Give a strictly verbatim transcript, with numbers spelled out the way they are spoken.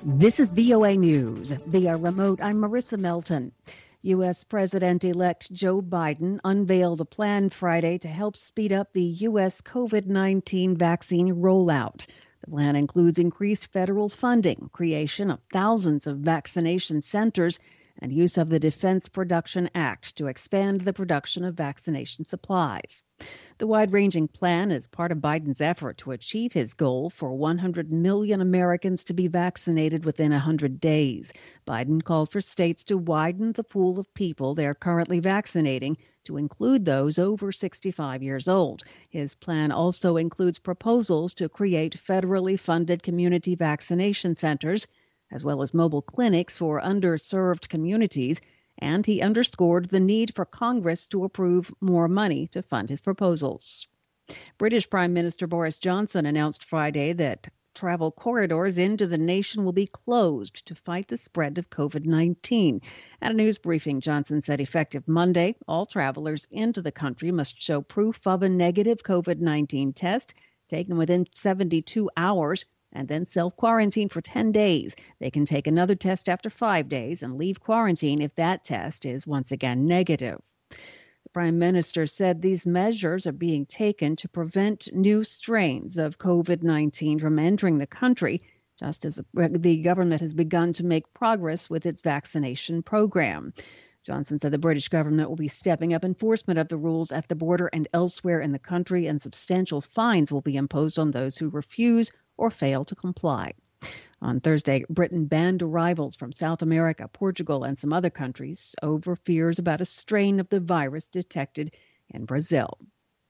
This is V O A News. Via remote, I'm Marissa Melton. U S. President-elect Joe Biden unveiled a plan Friday to help speed up the U S COVID nineteen vaccine rollout. The plan includes increased federal funding, creation of thousands of vaccination centers, and use of the Defense Production Act to expand the production of vaccination supplies. The wide-ranging plan is part of Biden's effort to achieve his goal for one hundred million Americans to be vaccinated within one hundred days. Biden called for states to widen the pool of people they are currently vaccinating to include those over sixty-five years old. His plan also includes proposals to create federally funded community vaccination centers, as well as mobile clinics for underserved communities, and he underscored the need for Congress to approve more money to fund his proposals. British Prime Minister Boris Johnson announced Friday that travel corridors into the nation will be closed to fight the spread of COVID nineteen. At a news briefing, Johnson said effective Monday, all travelers into the country must show proof of a negative COVID nineteen test taken within seventy-two hours and then self-quarantine for ten days. They can take another test after five days and leave quarantine if that test is once again negative. The Prime Minister said these measures are being taken to prevent new strains of COVID nineteen from entering the country, just as the government has begun to make progress with its vaccination program. Johnson said the British government will be stepping up enforcement of the rules at the border and elsewhere in the country, and substantial fines will be imposed on those who refuse or fail to comply. On Thursday, Britain banned arrivals from South America, Portugal, and some other countries over fears about a strain of the virus detected in Brazil.